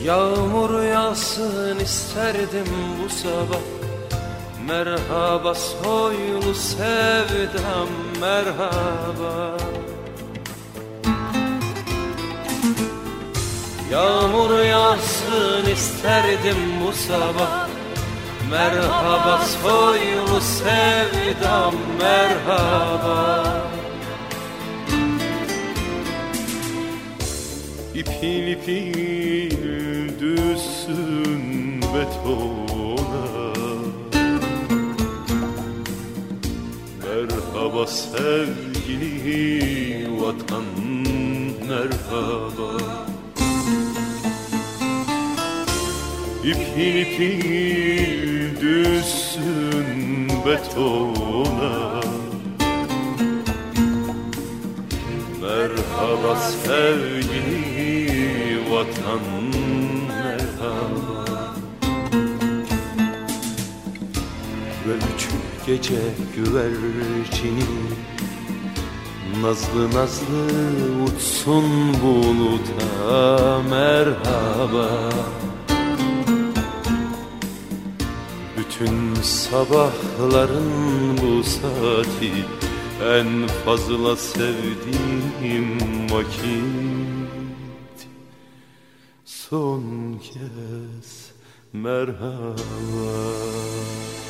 Yağmur yağsın isterdim bu sabah. Merhaba soylu sevdam, merhaba. Yağmur yağsın isterdim bu sabah. Merhaba soylu sevdam, merhaba. İpil ipil düşsün betona. Merhaba sevgili vatan, merhaba. İpil ipil düşsün betona. Merhaba sevgili vatan, merhaba. Ve üç gece güvercini nazlı nazlı uçsun buluta, merhaba. Bütün sabahların bu saati en fazla sevdiğim vakit. Son kez merhaba.